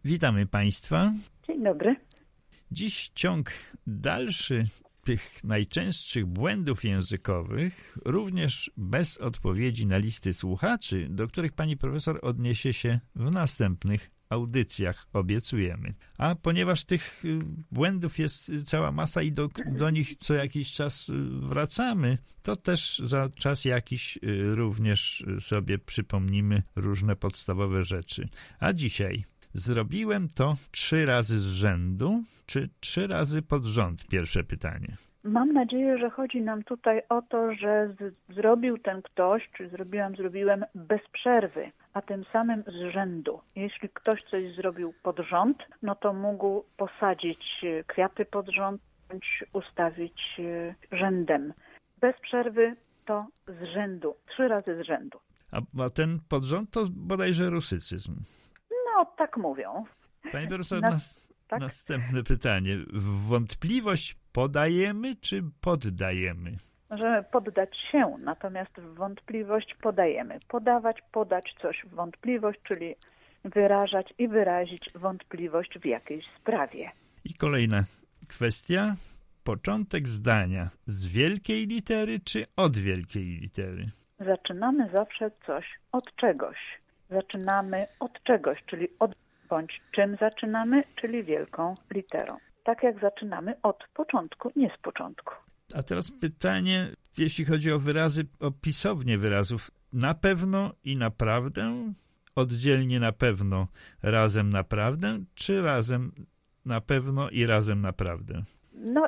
Witamy Państwa. Dzień dobry. Dziś ciąg dalszy tych najczęstszych błędów językowych, również bez odpowiedzi na listy słuchaczy, do których pani profesor odniesie się w następnych audycjach, obiecujemy. A ponieważ tych błędów jest cała masa i do nich co jakiś czas wracamy, to też za czas jakiś również sobie przypomnimy różne podstawowe rzeczy. A dzisiaj zrobiłem to 3 razy z rzędu, czy 3 razy pod rząd? Pierwsze pytanie. Mam nadzieję, że chodzi nam tutaj o to, że zrobił ten ktoś, czy zrobiłem bez przerwy, a tym samym z rzędu. Jeśli ktoś coś zrobił pod rząd, no to mógł posadzić kwiaty pod rząd, bądź ustawić rzędem. Bez przerwy to z rzędu, 3 razy z rzędu. A ten pod rząd to bodajże rusycyzm. No, tak mówią. Pani profesor, tak? Następne pytanie. W wątpliwość podajemy, czy poddajemy? Możemy poddać się, natomiast w wątpliwość podajemy. Podawać, podać coś w wątpliwość, czyli wyrażać i wyrazić wątpliwość w jakiejś sprawie. I kolejna kwestia. Początek zdania z wielkiej litery, czy od wielkiej litery? Zaczynamy zawsze coś od czegoś. Zaczynamy od czegoś, czyli od bądź czym zaczynamy, czyli wielką literą. Tak jak zaczynamy od początku, nie z początku. A teraz pytanie, jeśli chodzi o wyrazy, o pisownię wyrazów. Na pewno i naprawdę, oddzielnie na pewno, razem naprawdę, czy razem na pewno i razem naprawdę? No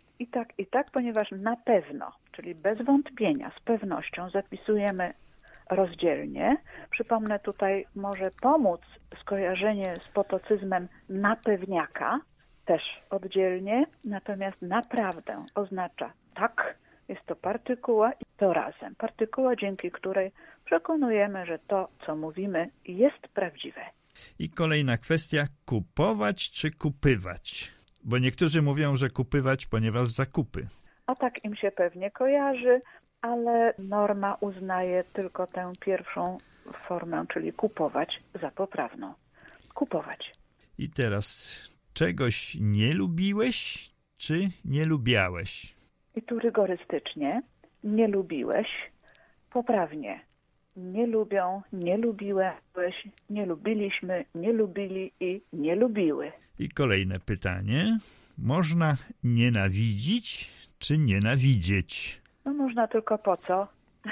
i tak, ponieważ na pewno, czyli bez wątpienia, z pewnością zapisujemy rozdzielnie. Przypomnę, tutaj może pomóc skojarzenie z potocyzmem na pewniaka, też oddzielnie, natomiast naprawdę oznacza tak, jest to partykuła i to razem. Partykuła, dzięki której przekonujemy, że to, co mówimy, jest prawdziwe. I kolejna kwestia, kupować czy kupywać? Bo niektórzy mówią, że kupywać, ponieważ zakupy. A tak im się pewnie kojarzy, ale norma uznaje tylko tę pierwszą formę, czyli kupować za poprawną. Kupować. I teraz czegoś nie lubiłeś, czy nie lubiałeś? I tu rygorystycznie nie lubiłeś, poprawnie. Nie lubią, nie lubiłeś, nie lubiliśmy, nie lubili i nie lubiły. I kolejne pytanie. Można nienawidzić, czy nienawidzieć? No można tylko po co?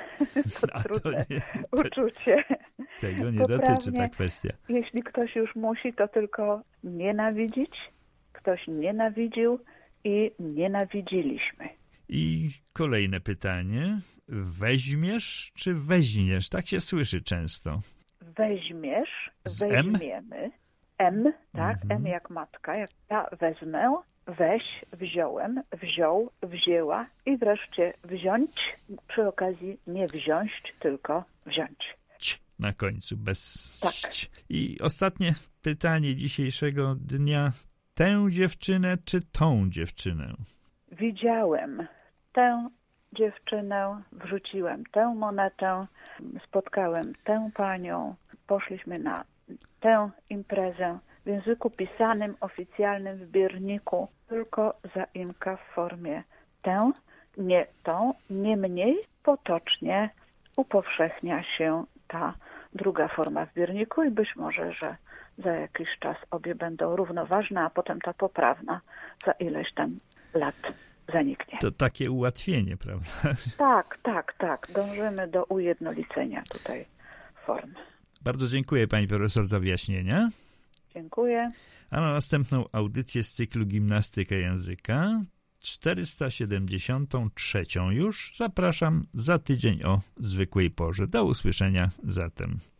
To trudne uczucie. Tego nie dotyczy ta kwestia. Jeśli ktoś już musi, to tylko nienawidzić. Ktoś nienawidził i nienawidziliśmy. I kolejne pytanie. Weźmiesz czy weźmiesz? Tak się słyszy często. Weźmiesz, Z weźmiemy. M, tak, M jak matka. Jak ja wezmę, weź, wziąłem, wziął, wzięła i wreszcie wziąć. Przy okazji nie wziąć, tylko wziąć. Na końcu, bez tak. I ostatnie pytanie dzisiejszego dnia. Tę dziewczynę czy tą dziewczynę? Widziałem tę dziewczynę, wrzuciłem tę monetę, spotkałem tę panią, poszliśmy na tę imprezę. W języku pisanym, oficjalnym, w zbiorniku tylko zaimka w formie tę, nie tą, niemniej potocznie upowszechnia się ta druga forma w zbiorniku i być może, że za jakiś czas obie będą równoważne, a potem ta poprawna za ileś tam lat zaniknie. To takie ułatwienie, prawda? Tak. Dążymy do ujednolicenia tutaj form. Bardzo dziękuję pani profesor za wyjaśnienia. Dziękuję. A na następną audycję z cyklu Gimnastyka Języka, 473 już, zapraszam za tydzień o zwykłej porze. Do usłyszenia zatem.